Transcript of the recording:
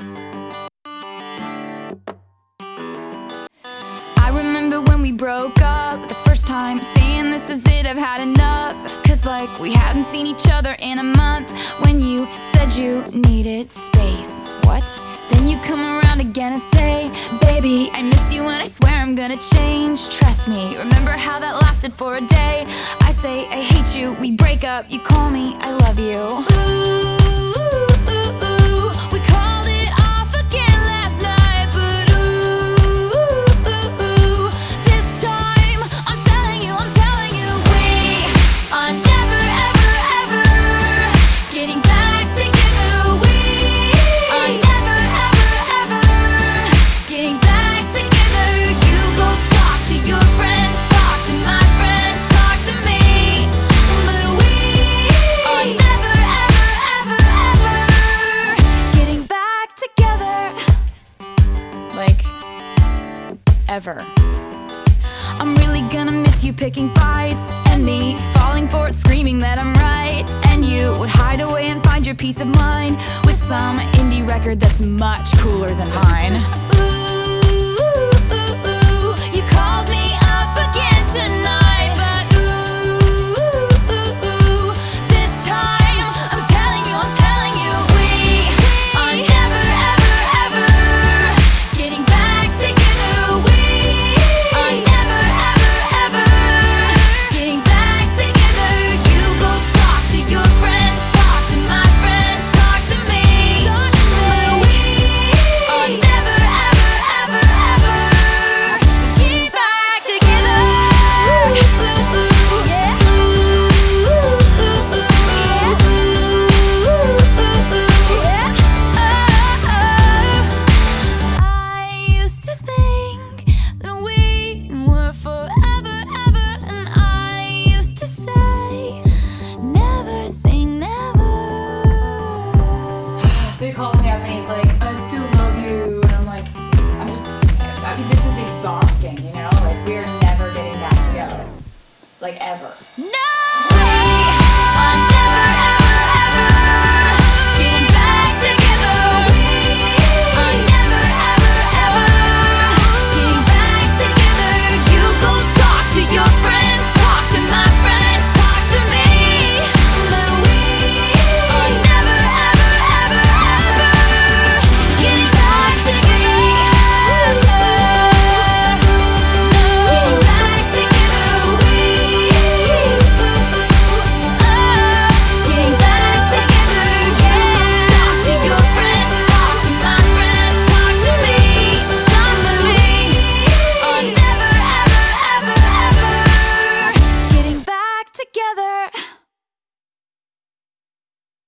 I remember when we broke up the first time, saying this is it, I've had enough. Cause like we hadn't seen each other in a month. When you said you needed space. What? Then you come around again and say, baby, I miss you and I swear I'm gonna change. Trust me, remember how that lasted for a day. I say I hate you, we break up, you call me I love you. Ooh. Ever. I'm really gonna miss you picking fights, and me falling for it, screaming that I'm right. And you would hide away and find your peace of mind with some indie record that's much cooler than mine. Ooh, you called me up again tonight, but this time I'm telling you, we are never, ever, ever getting back together. So he calls me up and he's like, I still love you. And I'm like, I mean, this is exhausting, you know? Like, we're never getting back together. Like, ever. No!